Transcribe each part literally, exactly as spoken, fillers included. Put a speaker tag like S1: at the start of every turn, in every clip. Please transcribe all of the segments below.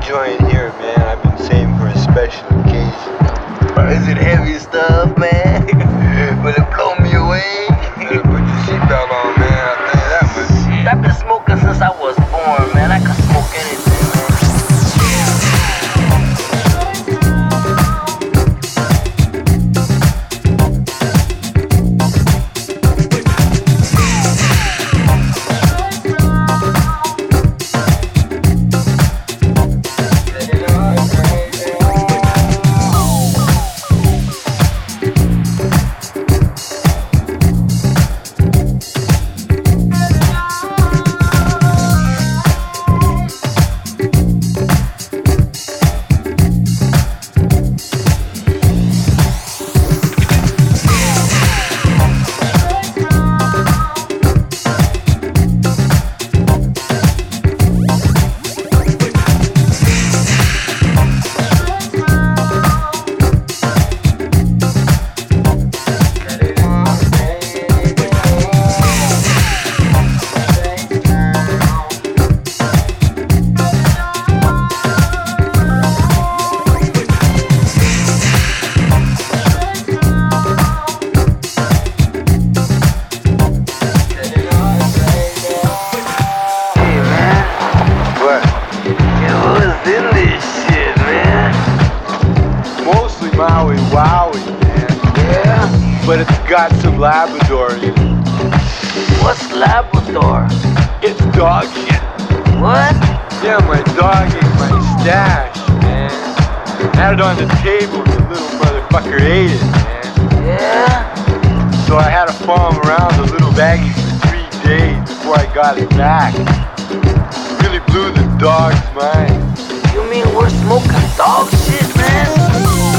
S1: joint here, man. I've been saving for a special occasion.
S2: Is it heavy stuff, man? Will it blow me away?
S1: Better put your seatbelt on, man. I'll tell you that much.
S2: I've been smoking since I was born, man. I can smoke anything, man.
S1: Maui Wowie, man.
S2: Yeah?
S1: But it's got some Labrador in it.
S2: What's Labrador?
S1: It's dog shit.
S2: What?
S1: Yeah, my dog ate my stash, man. Had it on the table, the little motherfucker ate it, man.
S2: Yeah?
S1: So I had to follow him around the little baggie for three days before I got it back. Really blew the dog's mind.
S2: You mean we're smoking dog shit, man?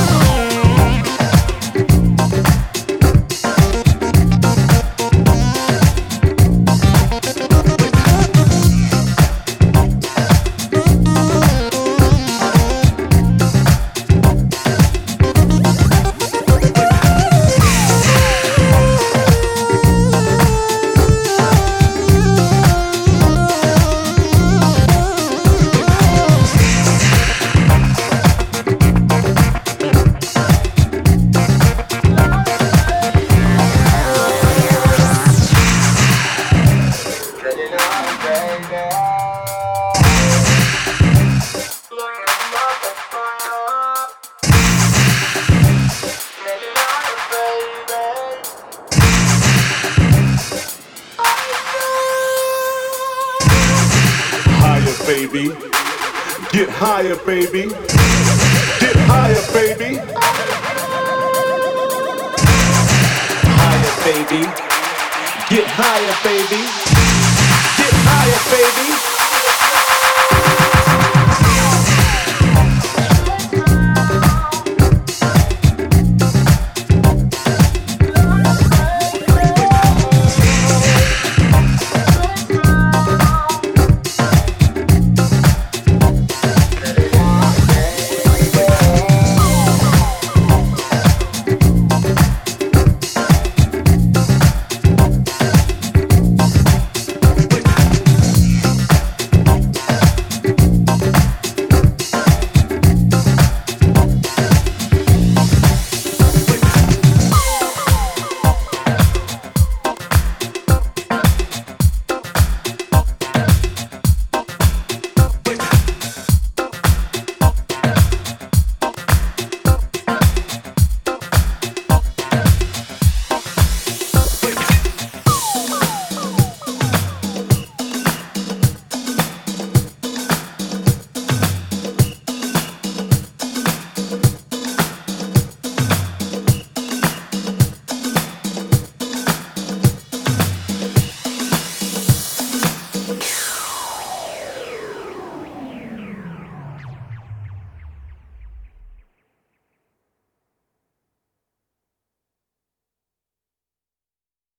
S3: Baby, get higher, baby, get higher, baby, higher, baby, get higher, baby, get higher, baby.